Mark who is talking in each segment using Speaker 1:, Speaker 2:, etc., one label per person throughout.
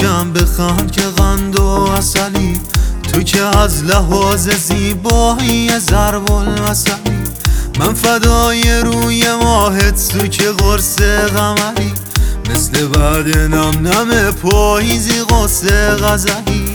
Speaker 1: کم بخند که قند و عسلی، تو که از لحاظ زیبایی ضرب المثلی. من فدای روی ماهت، تو که قرص قمری، مثل بعد نم نم پاییزی قصه غزلی.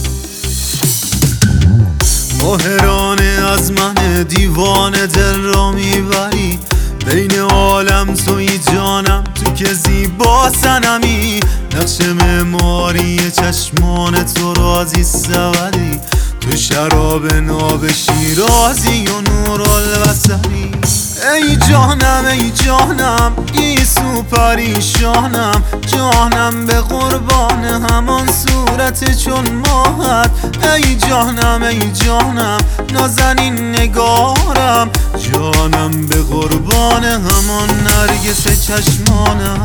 Speaker 1: ماهرانه از من دیوانه دل را میبری، بین عالم توی جانم، تو که زیبا صنمی. نقش معماری چشمان تو رازی سوری، تو شراب ناب شیرازی و نور البصری. ای جانم ای جانم گیسو پریشانم، جانم به قربان همان صورت چون ماهت. ای جانم ای جانم نازنین نگارم، جانم به قربان همان نرگس چشمانم.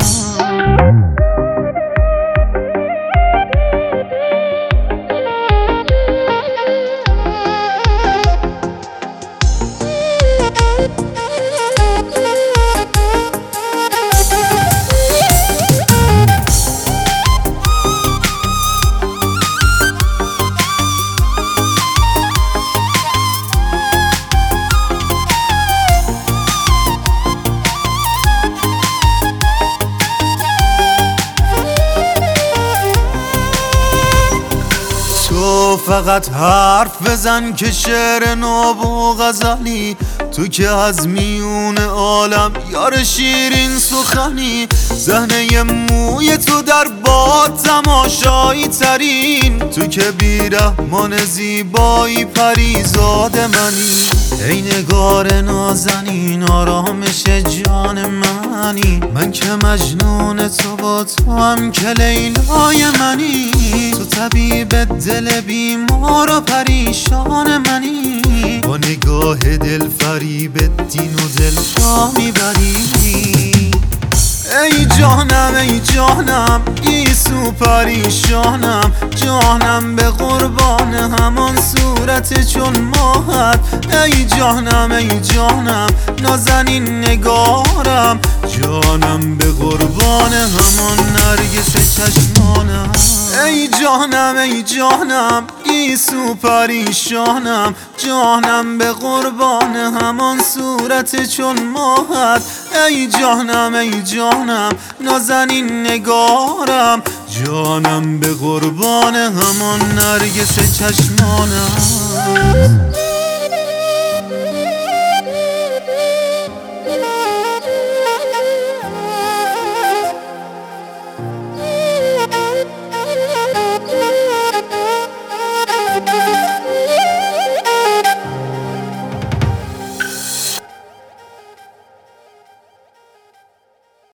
Speaker 1: تو فقط حرف بزن که شعر ناب و غزلی، تو که از میون عالم یار شیرین سخنی. صحنه موی تو در باد تماشایی ترین، تو که بیرحمان زیبایی پریزاد منی. ای نگار نازنین آرامش جان منی، من که مجنون تو با تو هم که لیلای منی. تو طبیب دل بیمار و پریشان منی، با نگاه دل فریب دین و دل جا میبری. ای جانم گیسو پریشانم، جانم به قربان همان صورت چون ماهت. ای جانم نازنین نگارم، جانم به قربان همان نرگس چشمانم. ای جانم گیسو پریشانم، جانم به قربان همان صورت چون ماهت. ای جانم نازنین نگارم، جانم به قربان همان نرگس چشمانم.